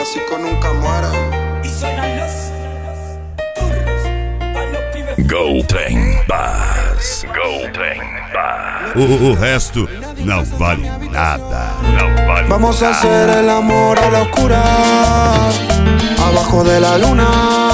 clásicos nunca mueren. Y suenan los turros pa' los pibes. Go Trem Bass. Go Trem Bass. O resto não vale nada. Não vale Vamos a nada. hacer el amor a la oscura, abajo de la luna.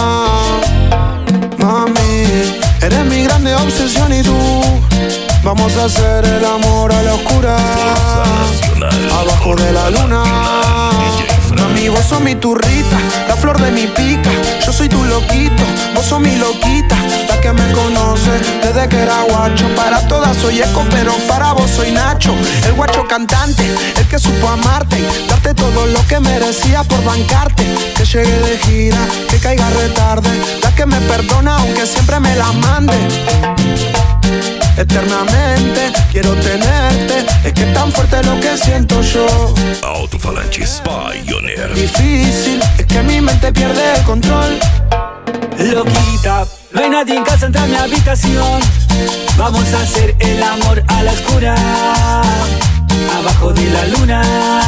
Mami, eres mi grande obsesión y tú. Vamos a hacer el amor a la oscura, abajo de la luna. Mami, vos sos mi turrita, la flor de mi pica. Yo soy tu loquito, vos sos mi loquita. La que me conoce desde que era guacho. Para todas soy eco, pero para vos soy Nacho. El guacho cantante, el que supo amarte y darte todo lo que merecía por bancarte. Que llegue de gira, que caiga retarde. La que me perdona aunque siempre me la mande. Eternamente quiero tenerte. Es que es tan fuerte lo que siento yo. Alto-falantes Pioneer. Difícil, es que mi mente pierde el control. Loquita, no hay nadie en casa, entra a mi habitación. Vamos a hacer el amor a la oscura, abajo de la luna.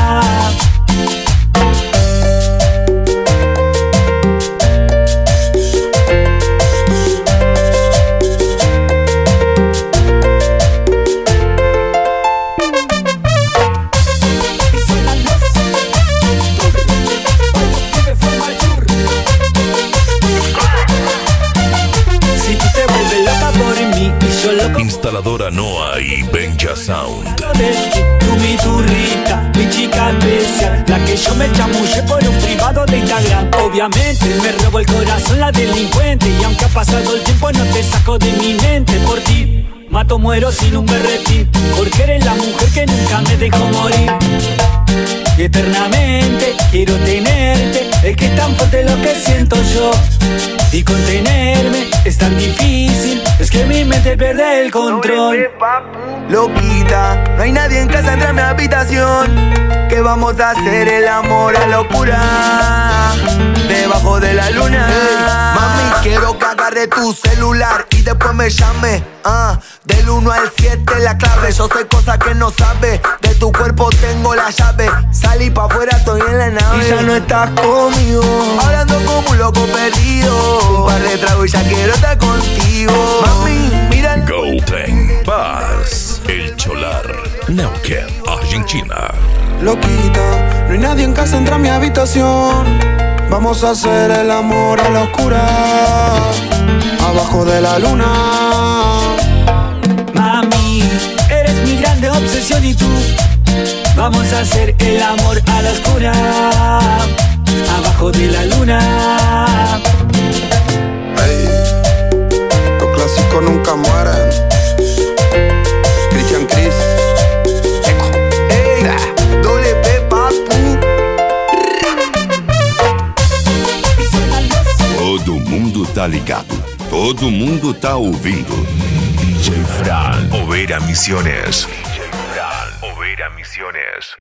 Instaladora Noah y Benja Sound. Tú mi turrita, mi chica especial, la que yo me chamullé por un privado de Instagram. Obviamente me robó el corazón la delincuente, y aunque ha pasado el tiempo no te saco de mi mente. Por ti mato, muero sin un berretín, porque eres la mujer que nunca me dejó morir. Y eternamente quiero tenerte, es que es tan fuerte lo que siento yo. Y contenerme es tan difícil, es que mi mente pierde el control. Loquita, no hay nadie en casa, entra a mi habitación. Que vamos a hacer el amor a locura, debajo de la luna. Mami, quiero que agarre tu celular y después me llame. Del 1 al 7 la clave. Yo sé cosas que no sabes, de tu cuerpo tengo la llave. Salí pa' afuera, estoy en la nave y ya no estás conmigo. Hablando como un loco perdido, un par de tragos y ya quiero estar contigo. Mami, mira. Go Trem Bass. El Cholar. Neuquén, Argentina. Loquita, no hay nadie en casa, entra a mi habitación. Vamos a hacer el amor a la oscura, abajo de la luna. Mami, eres mi grande obsesión y tú. Vamos a hacer el amor a la oscura, abajo de la luna. Ey, los clásicos nunca mueren. Christian Chris. Eco. Ey, doble P, papu. Todo mundo tá ligado. Todo mundo tá ouvindo. DJ Fran. Overa Misiones. DJ Fran. Overa Misiones.